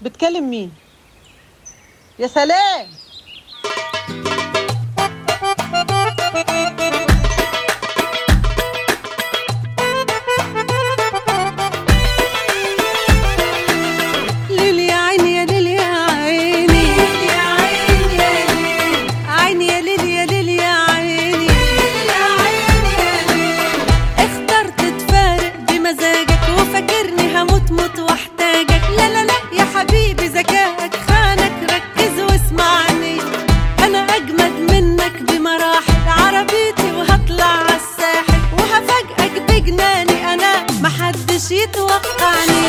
بتكلم مين؟ يا سلام. ليل يا عيني يا ليل يا عيني يا عيني يا ليل عيني يا ليل يا ليل يا عيني يا عيني يا ليل. اخترت تفارق بمزاجك وفاكرني هموت موت واحتاجك. لا لا لا يا حبيبي ذكائك خانك، ركز واسمعني. انا اجمد منك بمراحل، عربيتي وهطلع عالساحل وهفاجئك بجناني انا محدش يتوقعني.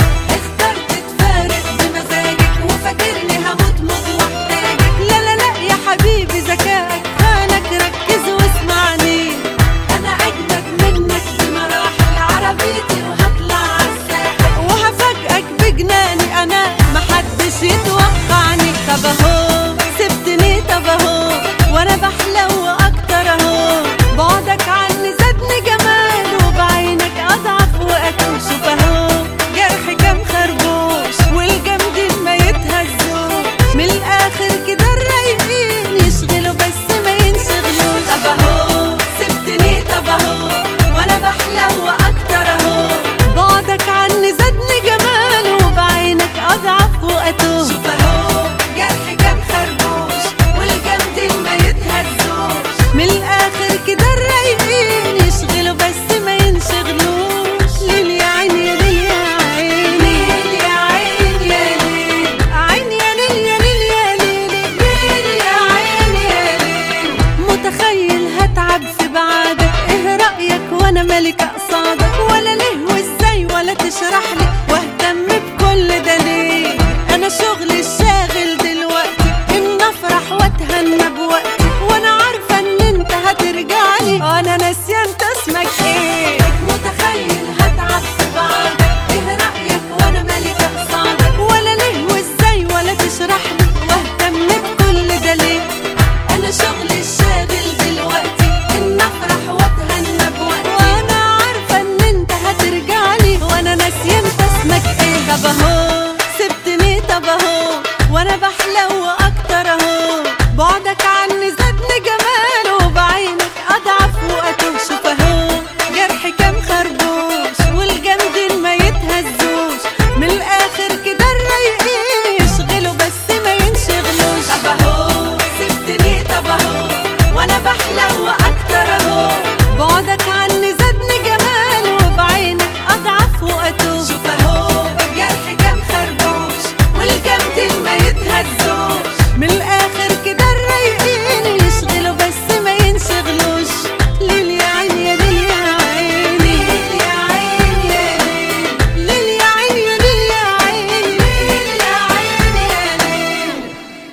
اخترت تفارق بمزاجك وفاكرني هموت موت واحتاجك. لا لا لا يا حبيبي ذكائك خانك، ركز واسمعني. انا اجمد منك بمراحل، عربيتي وهطلع عالساحل وهفاجئك بجناني انا محدش يتوقعني. طب اهو سبتني، طب اهو وانا بحلو واكتر اهو. بعدك عني زادني جمال وبعينك اضعف واكل. شوف اهو جرحي كام خربوش والجامدين ما يتهزوش. من الاخر كده الرايقين يشغلوا بس ما ينشغلوش. طب اهو سبتني، طب اهو وانا بحلو واكتر اهو. بعدك عني زادني جمال وبعينك اضعف واتوه. شوف اهو جرحي كام خربوش والجامدين ما يتهزوش. من الاخر كده الرايقين يشغلوا بس ما ينشغلوش. ليل يا عيني يا ليل يا عيني يا عيني يا ليل عيني يا ليل يا ليل يا ليل ليل يا عيني يا ليل. متخيل هتعب في بعادك؟ ايه رأيك وانا ملكة قصادك؟ ولا ليه وازاي ولا تشرح لي واهتم بكل ده ليه؟ انا شغلي الشاغل دلوقتي ان افرح واتهنى بوقتي، وانا عارفة ان انت هترجعلي وانا ناسية انت اسمك ايه. متخيل هتعب في بعادك؟ ايه رأيك وانا ملكة قصادك؟ ولا ليه وازاي ولا تشرح لي واهتم بكل ده ليه؟ انا شغلي الشاغل دلوقتي ان افرح واتهنى بوقتي، وانا عارفة ان انت هترجعلي وانا ناسية انت اسمك ايه. طب اهو سبتني، طب اهو وانا بحلو واكتر اهو. بعدك عني زادني جمال وبعينك اضعف واتوه. شوف اهو جرحي كام خربوش والجامدين ما يتهزوش. من الاخر كده الرايقين يشغلوا بس ما ينشغلوش. طب اهو سبتني، طب اهو وانا بحلو واكتر اهو. بعدك عني زادني جمال وبعينك اضعف واتوه. شوف اهو جرحي كام خربوش والجامدين ما يتهزوش. من الاخر كده الرايقين يشغلوا بس ما ينشغلوش. ليل يا عيني يا ليل يا عيني يا عيني يا ليل ليل يا عيني يا ليل يا عيني ليل يا عيني يا ليل.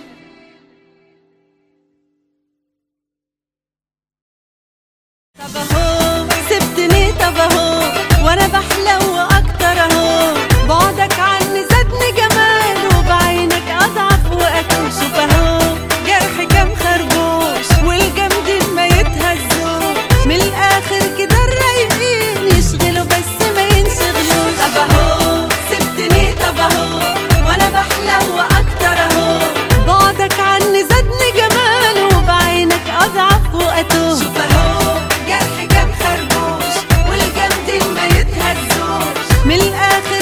طب اهو سبتني، طب اهو وانا بحلو واكتر اهو. بعدك عني زادني جمال وبعينك اضعف واكل. شوف اهو جرحي كام خربوش والجامدين ما يتهزوش. من الاخر كده الرايقين يشغلوا بس ما ينشغلوش. طب اهو سبتني، طب اهو وانا بحلو واكتر اهو. بعدك عني زادني جمال وبعينك اضعف واتوه. شوف اهو جرحي كام خربوش والجامدين ما يتهزوش. من الاخر